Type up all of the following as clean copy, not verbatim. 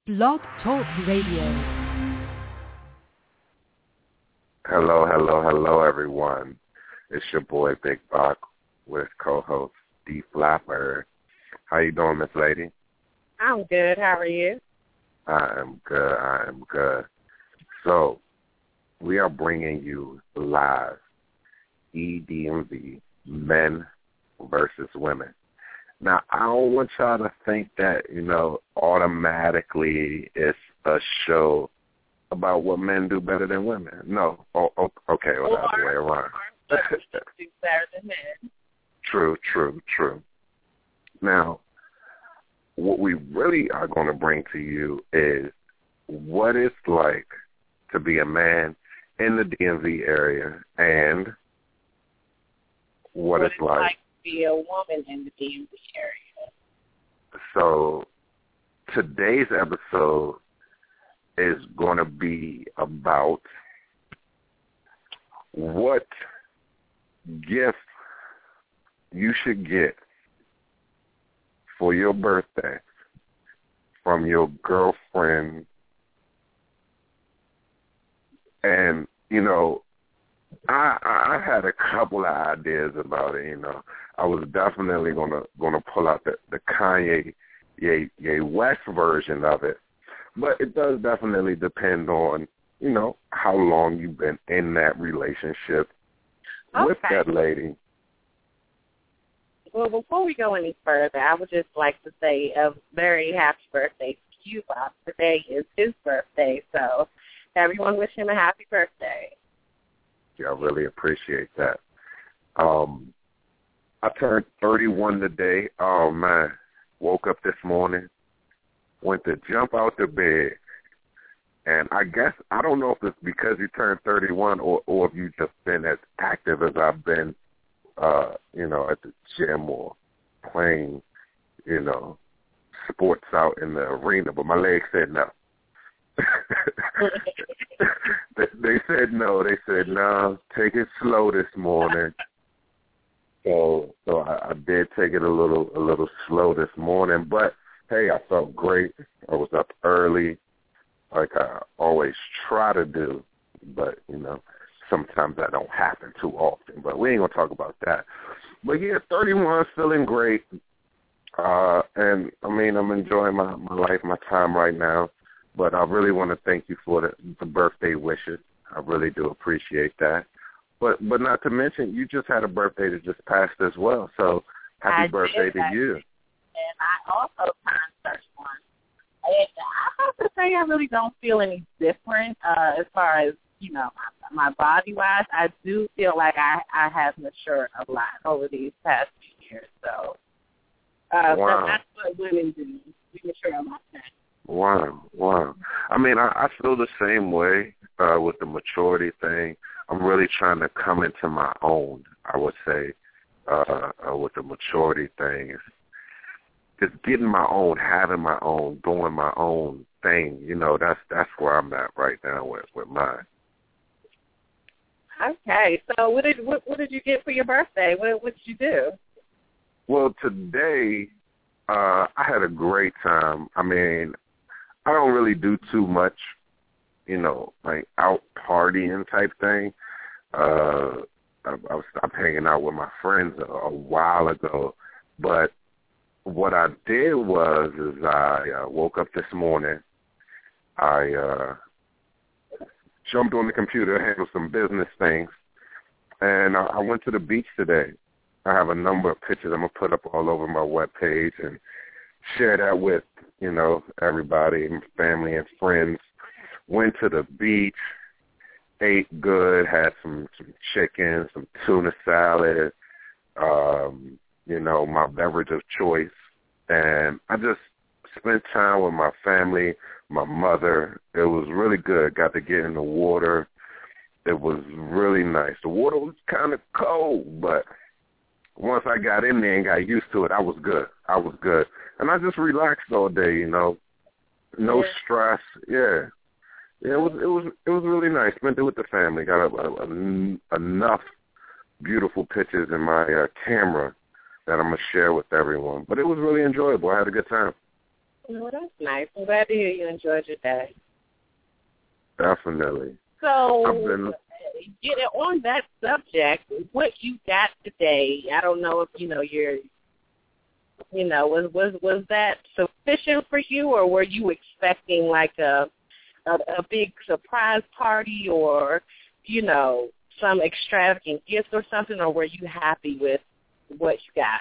Blog Talk Radio. Hello, everyone. It's your boy, Big Bach, with co-host D. Flapper. How you doing, Miss Lady? I'm good. How are you? I am good. So, we are bringing you live EDMV, men versus women. Now, I don't want y'all to think that, automatically it's a show about what men do better than women. No. Okay, well, that's the way around. Do better than men. True. Now, what we really are going to bring to you is what it's like to be a man in the DMV area and what it's like to be a woman in the DMV area. So today's episode is going to be about what gift you should get for your birthday from your girlfriend. And, I had a couple of ideas about it, I was definitely gonna pull out the Kanye West version of it. But it does definitely depend on, how long you've been in that relationship with that lady. Well, before we go any further, I would just like to say a very happy birthday to you, Bob. Today is his birthday, so everyone wish him a happy birthday. Yeah, I really appreciate that. I turned 31 today. Oh, man. Woke up this morning, went to jump out the bed, and I guess, I don't know if it's because you turned 31 or if you've just been as active as I've been, at the gym or playing, sports out in the arena, but my legs said no. They said no. They said, no, take it slow this morning. So I did take it a little slow this morning, but hey, I felt great. I was up early, like I always try to do, but sometimes that don't happen too often. But we ain't gonna talk about that. But yeah, 31, feeling great, and I'm enjoying my life, my time right now. But I really want to thank you for the birthday wishes. I really do appreciate that. But not to mention, you just had a birthday that just passed as well. So happy birthday to you. And I also turned 31. And I have to say I really don't feel any different as far as, my body-wise. I do feel like I have matured a lot over these past few years. So wow. That's what women do. We mature a lot. Wow. I feel the same way with the maturity thing. I'm really trying to come into my own, I would say, with the maturity thing. It's getting my own, having my own, doing my own thing. That's where I'm at right now with mine. Okay. So what did you get for your birthday? What did you do? Well, today I had a great time. I don't really do too much, like out partying type thing. I stopped hanging out with my friends a while ago. But what I did is I woke up this morning. I jumped on the computer, handled some business things, and I went to the beach today. I have a number of pictures I'm going to put up all over my webpage and share that with, everybody, family and friends. Went to the beach, ate good, had some chicken, some tuna salad, my beverage of choice. And I just spent time with my family, my mother. It was really good. Got to get in the water. It was really nice. The water was kind of cold, but once I got in there and got used to it, I was good. And I just relaxed all day, no stress. Yeah. It was really nice. Spent it with the family. Got enough beautiful pictures in my camera that I'm going to share with everyone. But it was really enjoyable. I had a good time. Well, that's nice. I'm glad to hear you enjoyed your day. Definitely. So, on that subject, what you got today, I don't know if, was that sufficient for you, or were you expecting like a big surprise party or, some extravagant gifts or something, or were you happy with what you got?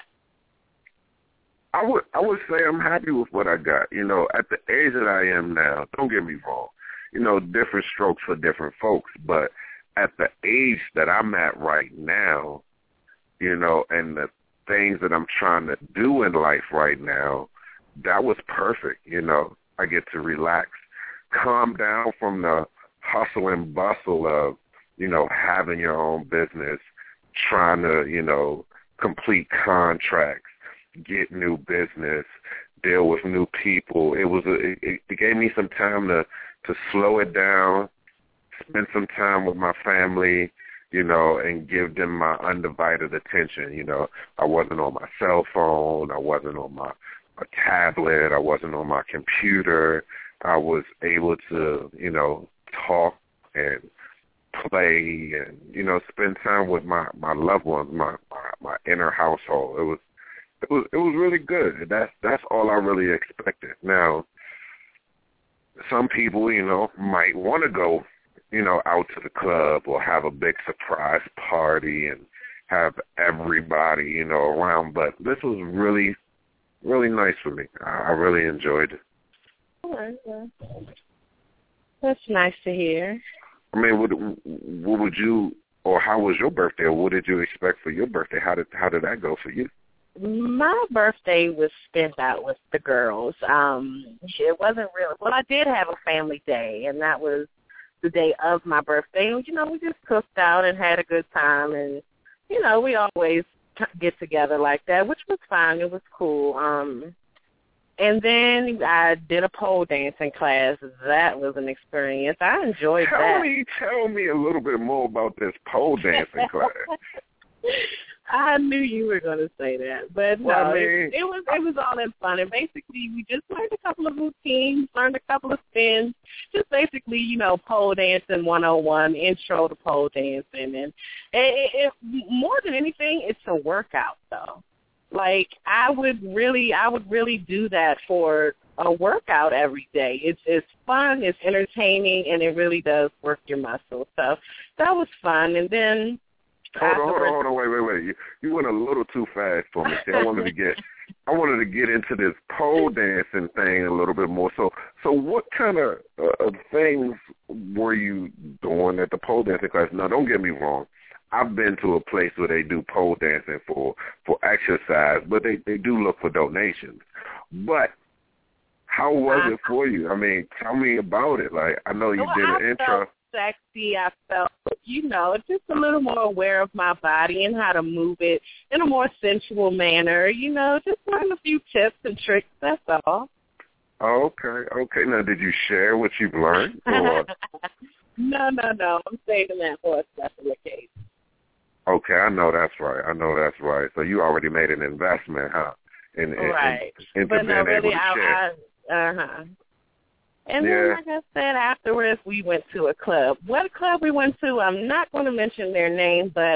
I would say I'm happy with what I got. At the age that I am now, don't get me wrong, different strokes for different folks, but at the age that I'm at right now, and the things that I'm trying to do in life right now, that was perfect. I get to relax, calm down from the hustle and bustle of, having your own business, trying to, complete contracts, get new business, deal with new people. It gave me some time to slow it down, spend some time with my family, and give them my undivided attention. I wasn't on my cell phone. I wasn't on my tablet. I wasn't on my computer. I was able to, talk and play and, spend time with my loved ones, my inner household. It was really good. That's all I really expected. Now, some people, might want to go, out to the club or have a big surprise party and have everybody, around. But this was really, really nice for me. I really enjoyed it. All right, well, that's nice to hear. I mean, what would you, or how was your birthday, or what did you expect for your birthday? How did that go for you? My birthday was spent out with the girls. It wasn't really, well, I did have a family day, and that was the day of my birthday. And, we just cooked out and had a good time, and, we always get together like that, which was fine. It was cool. And then I did a pole dancing class. That was an experience. I enjoyed that. Tell me a little bit more about this pole dancing class. I knew you were going to say that, but no, it was all in fun. And basically, we just learned a couple of routines, learned a couple of spins, just basically, pole dancing 101, intro to pole dancing, and it more than anything, it's a workout though. Like I would really do that for a workout every day. It's fun, it's entertaining, and it really does work your muscles. So that was fun, and then. Hold on, wait. You went a little too fast for me. See, I wanted to get into this pole dancing thing a little bit more. So what kind of things were you doing at the pole dancing class? Now, don't get me wrong. I've been to a place where they do pole dancing for exercise, but they do look for donations. But how was it for you? I mean, tell me about it. Like, I know you did an intro. Sexy. I felt, just a little more aware of my body and how to move it in a more sensual manner. Just learn a few tips and tricks. That's all. Okay. Now, did you share what you've learned? Or? No. I'm saving that for a special occasion. Okay, I know that's right. So you already made an investment, huh? Into being able to share. And then, like I said, afterwards we went to a club. What club we went to, I'm not going to mention their name, but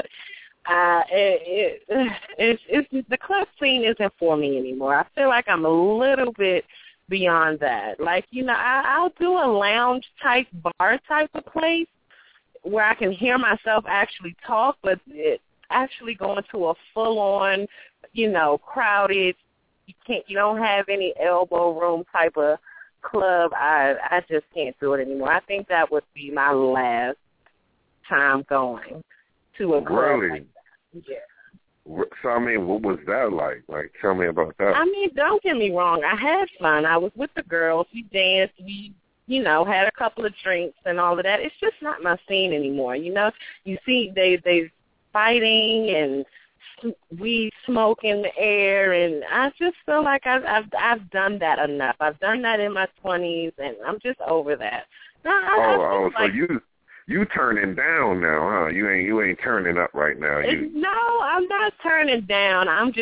the club scene isn't for me anymore. I feel like I'm a little bit beyond that. Like, I'll do a lounge type, bar type of place where I can hear myself actually talk, but it actually going to a full on, crowded, you don't have any elbow room type of club, I just can't do it anymore. I think that would be my last time going to a club like that. Yeah. So, I mean, what was that like? Like, tell me about that. I mean, don't get me wrong. I had fun. I was with the girls. We danced. We, had a couple of drinks and all of that. It's just not my scene anymore. You see they fighting and weed smoke in the air, and I just feel like I've done that enough. I've done that in my 20s, and I'm just over that. So you turning down now, huh? You ain't turning up right now. No, I'm not turning down. I'm just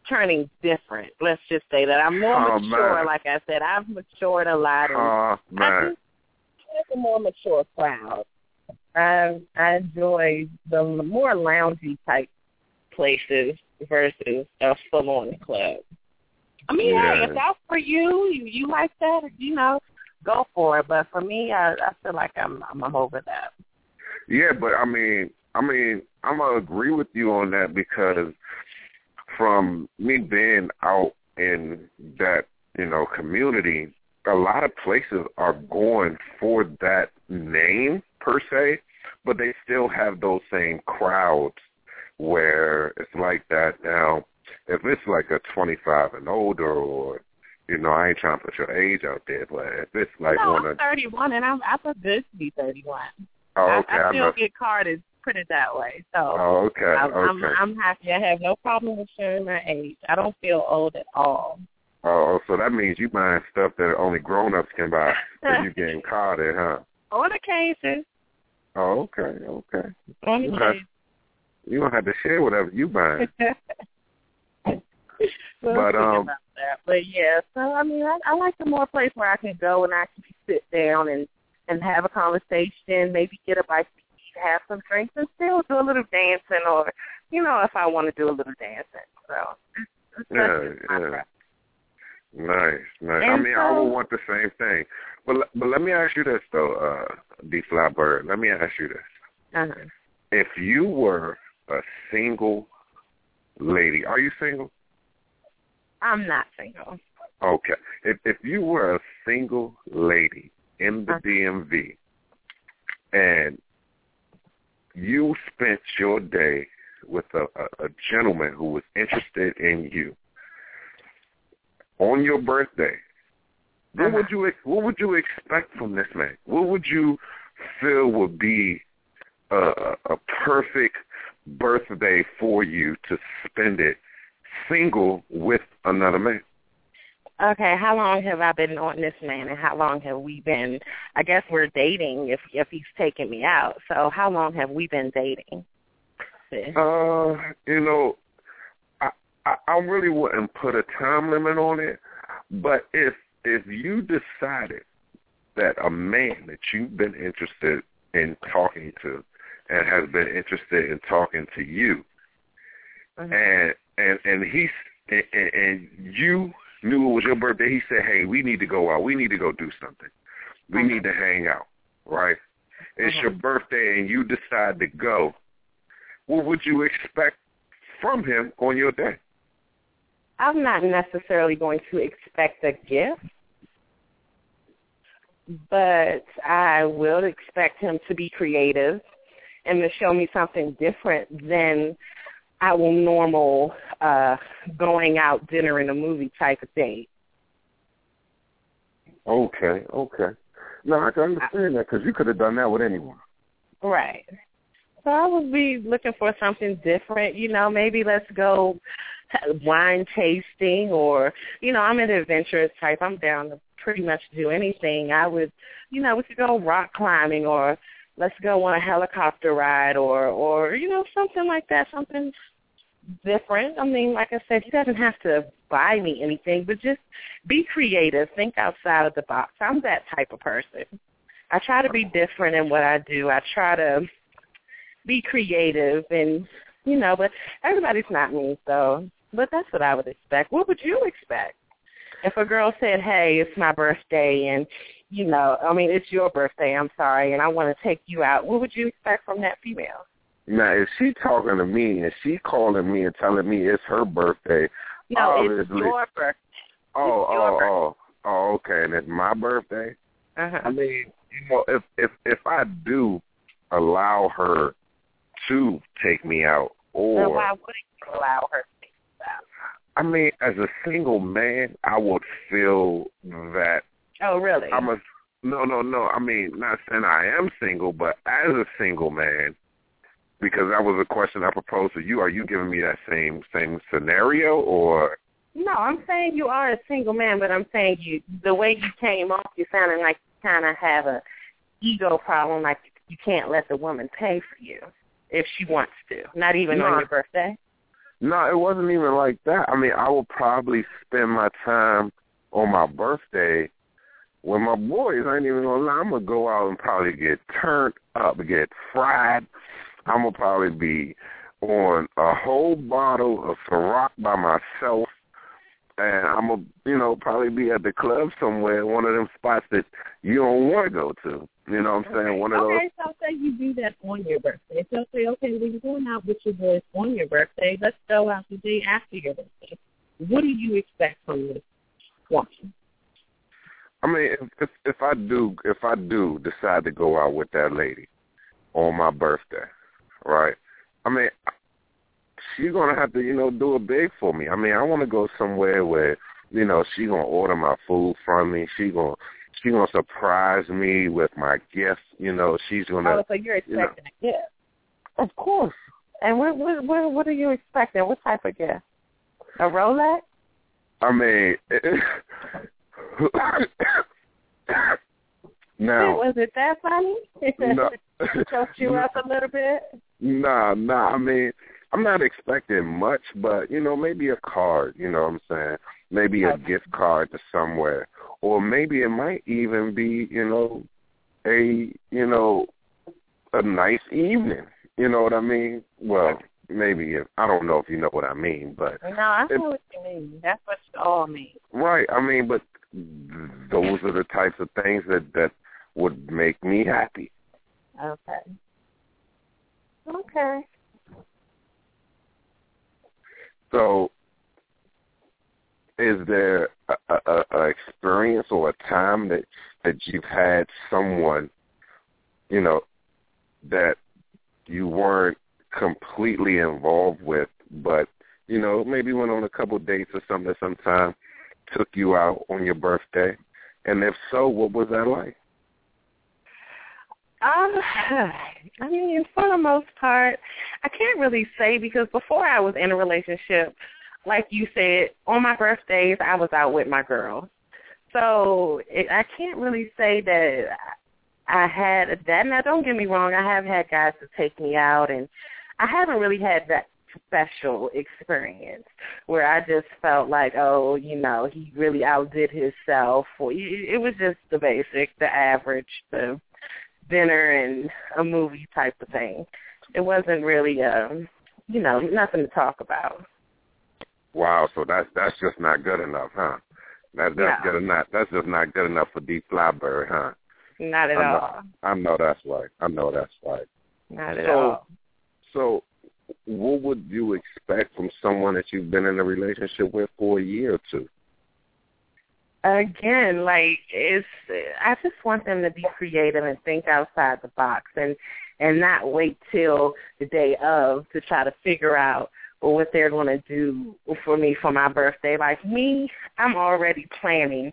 turning different. Let's just say that. I'm more mature, man. Like I said. I've matured a lot. Man. It's a more mature crowd. I enjoy the more loungy type places versus a full-on club. I mean, hey, if that's for you, you like that, go for it. But for me, I feel like I'm over that. Yeah, but I mean, I'm gonna agree with you on that because from me being out in that community, a lot of places are going for that name per se, but they still have those same crowds where it's like that. Now, if it's like a 25 and older, or I ain't trying to put your age out there, but if it's like I'm 31 and I'm good to be 31. Oh, okay. I still get carded, put it that way. So okay. I'm happy. I have no problem with sharing my age. I don't feel old at all. Oh, so that means you buying stuff that only grown-ups can buy if you getting carded, huh? On occasion. Oh, okay. On occasion. You don't have to share whatever you buying. But yeah, so I mean, I like the more place where I can go and actually sit down and have a conversation, maybe get a bite to eat, have some drinks, and still do a little dancing, or if I want to do a little dancing. So yeah. Nice. I mean, I would want the same thing. But let me ask you this though, D. Fly Bird. Let me ask you this: uh-huh. If you were a single lady, are you single? I'm not single. Okay. If you were a single lady in the DMV and you spent your day with a gentleman who was interested in you on your birthday, what would you expect from this man? What would you feel would be a perfect birthday for you to spend it single with another man? Okay, how long have I been on this man, and how long have we been? I guess we're dating if he's taking me out. So how long have we been dating? I really wouldn't put a time limit on it, but if you decided that a man that you've been interested in talking to and has been interested in talking to you, and you knew it was your birthday, he said, hey, we need to go out. We need to go do something. We need to hang out, right? It's your birthday and you decide to go. What would you expect from him on your day? I'm not necessarily going to expect a gift, but I will expect him to be creative and to show me something different than our normal going out, dinner, and a movie type of date. Okay. No, I can understand that because you could have done that with anyone. Right. So I would be looking for something different. Maybe let's go wine tasting, or, I'm an adventurous type. I'm down to pretty much do anything. I would, we could go rock climbing, or let's go on a helicopter ride, or something like that, something different. I mean, like I said, he doesn't have to buy me anything, but just be creative, think outside of the box. I'm that type of person. I try to be different in what I do. I try to be creative, and, but everybody's not me, so, but that's what I would expect. What would you expect? If a girl said, hey, it's my birthday, and, it's your birthday, I'm sorry, and I want to take you out, what would you expect from that female? Now, if she talking to me and she calling me and telling me it's her birthday, no, it's your birthday. Oh, okay, and it's my birthday. I mean, if I do allow her to take me out, or then why wouldn't you allow her to take you out? I mean, as a single man, I would feel that. Oh, really? No. I mean, not saying I am single, but as a single man. Because that was a question I proposed to you. Are you giving me that same scenario, or? No, I'm saying you are a single man, but I'm saying the way you came off, you sounded like you kind of have a ego problem, like you can't let the woman pay for you if she wants to, not even on your birthday. No, it wasn't even like that. I mean, I would probably spend my time on my birthday with my boys. I ain't even gonna lie. I'm gonna go out and probably get turned up, get fried. I'm gonna probably be on a whole bottle of Ciroc by myself, and I'm gonna, probably be at the club somewhere, one of them spots that you don't want to go to. You know what I'm saying? One of those. Okay, so say you do that on your birthday. So say, okay, when you're going out with your boys on your birthday, let's go out the day after your birthday. What do you expect from this woman? I mean, if I do decide to go out with that lady on my birthday, right? I mean, she's gonna have to, do it big for me. I mean, I want to go somewhere where, she gonna order my food from me. She gonna surprise me with my gift. She's gonna. Oh, so you're expecting a gift? Of course. And what are you expecting? What type of gift? A Rolex? I mean, now. Was it that funny? No. Choked you up a little bit? Nah. I mean, I'm not expecting much, but, maybe a card, you know what I'm saying? Maybe a gift card to somewhere. Or maybe it might even be, a nice evening. You know what I mean? Well, maybe, I don't know if you know what I mean, but. No, I know what you mean. That's what you all mean. Right. I mean, but those are the types of things that would make me happy. Okay. So, is there a experience or a time that you've had someone, that you weren't completely involved with, but, maybe went on a couple dates or something sometime, took you out on your birthday? And if so, what was that like? I mean, for the most part, I can't really say, because before I was in a relationship, like you said, on my birthdays, I was out with my girls. So I can't really say that I had that. Now, don't get me wrong, I have had guys to take me out, and I haven't really had that special experience where I just felt like, he really outdid himself. Or it was just the basic, the average, the dinner and a movie type of thing. It wasn't really, nothing to talk about. Wow, so that's just not good enough, huh? That's good enough. That's just not good enough for Dee Flyberry, huh? Not at all. I know that's right. Not at all. So, what would you expect from someone that you've been in a relationship with for a year or two? Again, I just want them to be creative and think outside the box and not wait till the day of to try to figure out what they're going to do for me for my birthday. Like me, I'm already planning,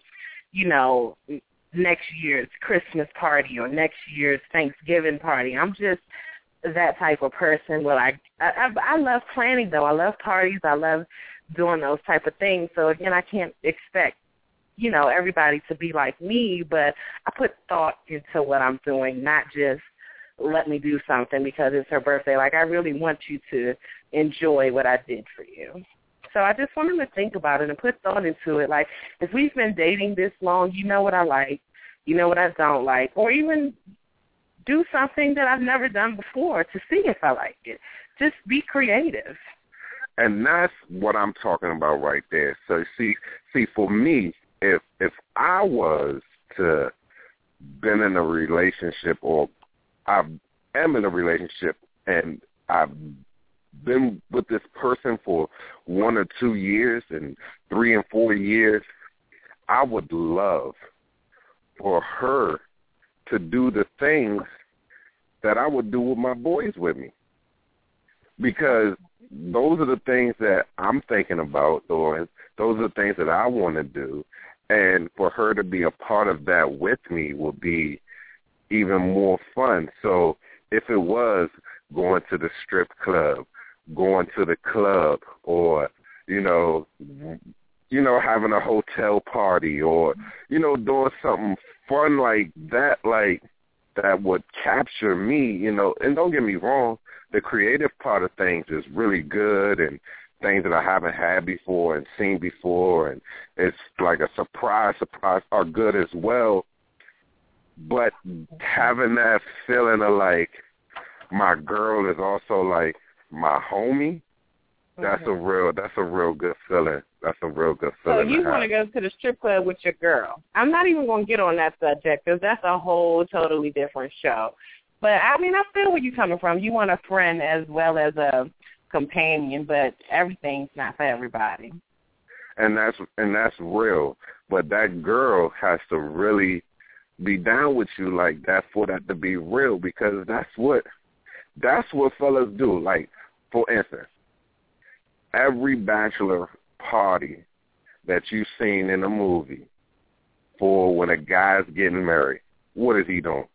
next year's Christmas party or next year's Thanksgiving party. I'm just that type of person. Well, I love planning, though. I love parties. I love doing those type of things. So, again, I can't expect everybody to be like me, but I put thought into what I'm doing, not just let me do something because it's her birthday. Like, I really want you to enjoy what I did for you. So I just want them to think about it and put thought into it. Like, if we've been dating this long, you know what I like, you know what I don't like, or even do something that I've never done before to see if I like it. Just be creative. And that's what I'm talking about right there. So, see, for me, if I was to been in a relationship, or I am in a relationship and I've been with this person for 1 or 2 years and 3 and 4 years, I would love for her to do the things that I would do with my boys with me, because those are the things that I'm thinking about doing. Those are the things that I want to do. And for her to be a part of that with me would be even more fun. So if it was going to the strip club, going to the club, or, having a hotel party, or, doing something fun like that would capture me, and don't get me wrong, the creative part of things is really good, and, things that I haven't had before and seen before, and it's like a surprise are good as well. But having that feeling of like my girl is also like my homie, that's a real good feeling. That's a real good feeling. So you want to go to the strip club with your girl. I'm not even going to get on that subject because that's a whole totally different show. But, I mean, I feel where you're coming from. You want a friend as well as a companion, but everything's not for everybody. And that's real. But that girl has to really be down with you like that for that to be real, because that's what fellas do. Like, for instance, every bachelor party that you've seen in a movie for when a guy's getting married, what is he doing?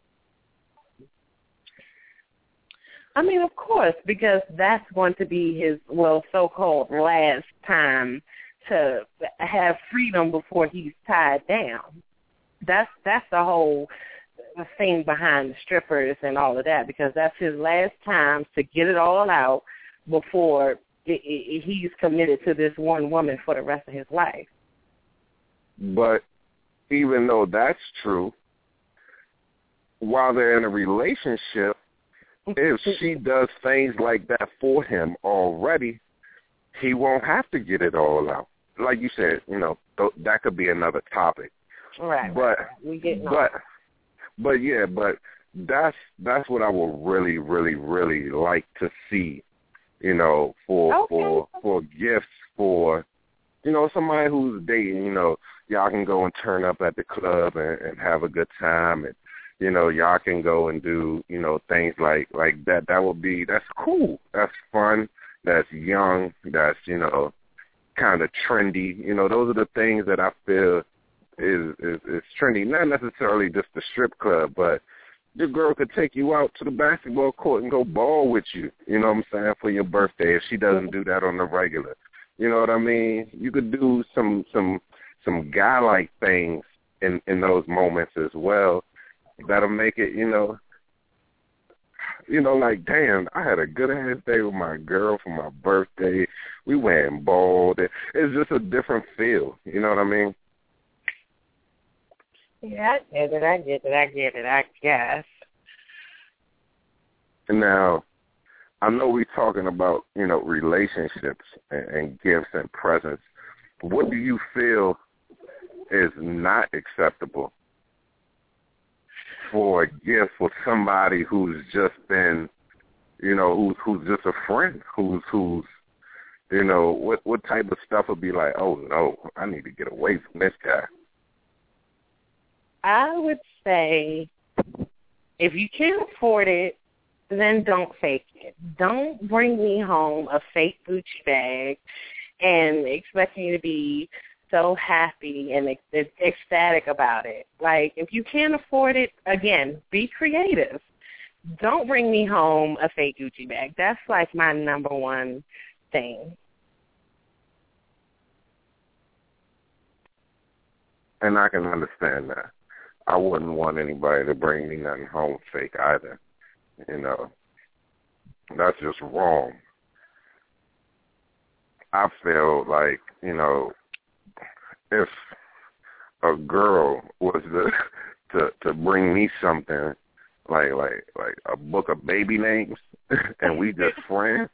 I mean, of course, because that's going to be his, well, so-called last time to have freedom before he's tied down. That's the whole thing behind the strippers and all of that, because that's his last time to get it all out before he's committed to this one woman for the rest of his life. But even though that's true, while they're in a relationship, if she does things like that for him already, he won't have to get it all out. Like you said, you know, that could be another topic. Right. But we get but that's what I would really, really, really like to see, you know, for gifts for, you know, somebody who's dating, you know, y'all can go and turn up at the club and have a good time, and you know, y'all can go and do, you know, things like that. That's cool. That's fun. That's young. That's, you know, kind of trendy. You know, those are the things that I feel is trendy. Not necessarily just the strip club, but your girl could take you out to the basketball court and go ball with you, you know what I'm saying, for your birthday if she doesn't do that on the regular. You know what I mean? You could do some guy-like things in those moments as well. That'll make it, you know, like, damn, I had a good-ass day with my girl for my birthday. We went and balled. It's just a different feel, you know what I mean? Yeah, I get it, I guess. And now, I know we're talking about, you know, relationships and gifts and presents. What do you feel is not acceptable for a gift for somebody who's just been, you know, who's just a friend, who's you know, what type of stuff would be like, oh, no, I need to get away from this guy? I would say if you can't afford it, then don't fake it. Don't bring me home a fake Gucci bag and expect me to be so happy and ecstatic about it. Like, if you can't afford it, again, be creative. Don't bring me home a fake Gucci bag. That's like my number one thing. And I can understand that. I wouldn't want anybody to bring me nothing home fake either. You know, that's just wrong. I feel like, you know, if a girl was to bring me something like a book of baby names and we just friends,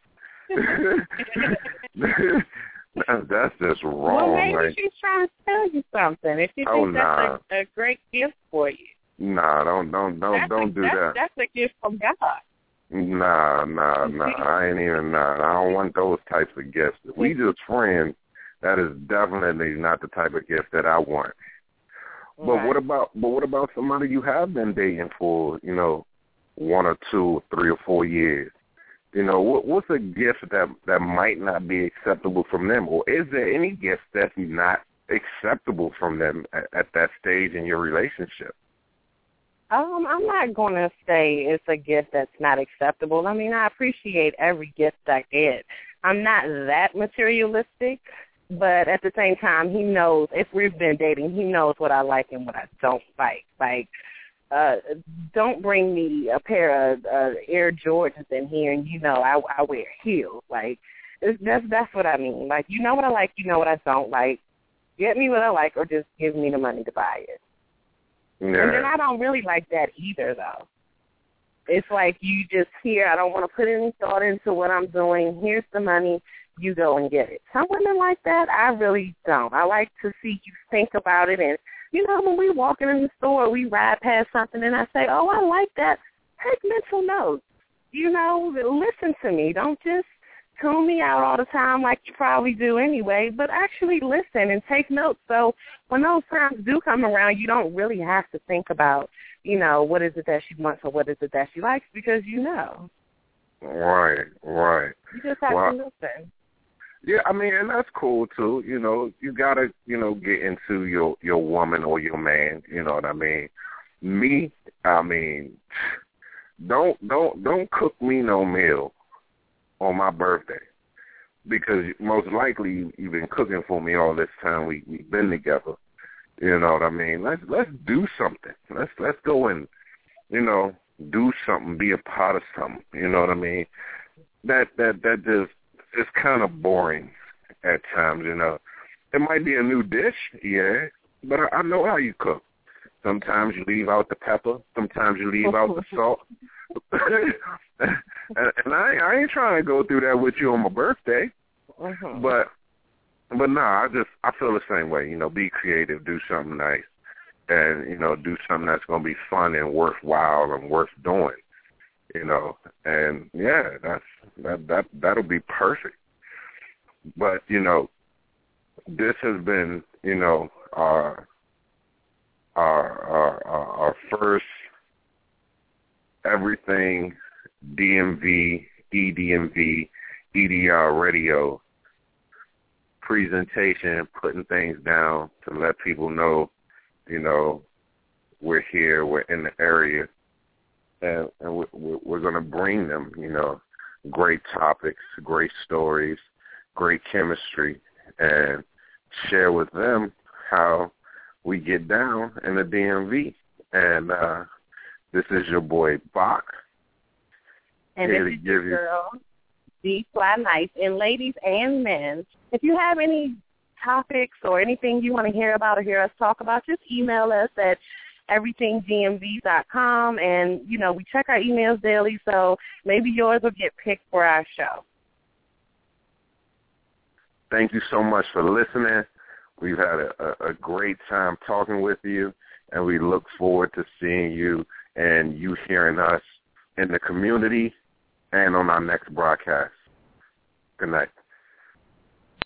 that's just wrong. Well, maybe like, she's trying to tell you something. If you think that's a great gift for you. Nah, don't do that. That's a gift from God. Nah. I ain't even. I don't want those types of gifts. If we just friends, that is definitely not the type of gift that I want. But right. what about somebody you have been dating for, you know, 1 or 2 or 3 or 4 years? You know, what's a gift that might not be acceptable from them, or is there any gift that's not acceptable from them at that stage in your relationship? I'm not going to say it's a gift that's not acceptable. I mean, I appreciate every gift I get. I'm not that materialistic, but at the same time, he knows, if we've been dating, he knows what I like and what I don't like. Like, don't bring me a pair of Air Jordans in here and, you know, I wear heels. Like, That's what I mean. Like, you know what I like, you know what I don't like. Get me what I like, or just give me the money to buy it. Yeah. And then I don't really like that either, though. It's like you just here, I don't want to put any thought into what I'm doing. Here's the money. You go and get it. Some women like that. I really don't. I like to see you think about it. And, you know, when we walking in the store, we ride past something, and I say, oh, I like that. Take mental notes. You know, listen to me. Don't just tune me out all the time like you probably do anyway, but actually listen and take notes. So when those times do come around, you don't really have to think about, you know, what is it that she wants or what is it that she likes, because you know. Right. You just have to listen. Yeah, I mean, and that's cool too. You know, you gotta, you know, get into your woman or your man. You know what I mean? Me, I mean, don't cook me no meal on my birthday, because most likely you've been cooking for me all this time we've been together. You know what I mean? Let's do something. Let's go and, you know, do something, be a part of something. You know what I mean? That just, it's kind of boring at times, you know. It might be a new dish, yeah, but I know how you cook. Sometimes you leave out the pepper. Sometimes you leave out the salt. and I ain't trying to go through that with you on my birthday. But nah, I feel the same way. You know, be creative, do something nice, and, you know, do something that's going to be fun and worthwhile and worth doing. You know, and yeah, that'll be perfect. But, you know, this has been, you know, our first everything DMV, EDMV, EDR radio presentation, putting things down to let people know, you know, we're here, we're in the area, and we're going to bring them, you know, great topics, great stories, great chemistry, and share with them how we get down in the DMV. And this is your boy, Bach. And this is your girl, D Fly Nice. And ladies and men, if you have any topics or anything you want to hear about or hear us talk about, just email us at everythingdmv.com. And, you know, we check our emails daily, so maybe yours will get picked for our show. Thank you so much for listening. We've had a great time talking with you, and we look forward to seeing you and you hearing us in the community and on our next broadcast. Good night.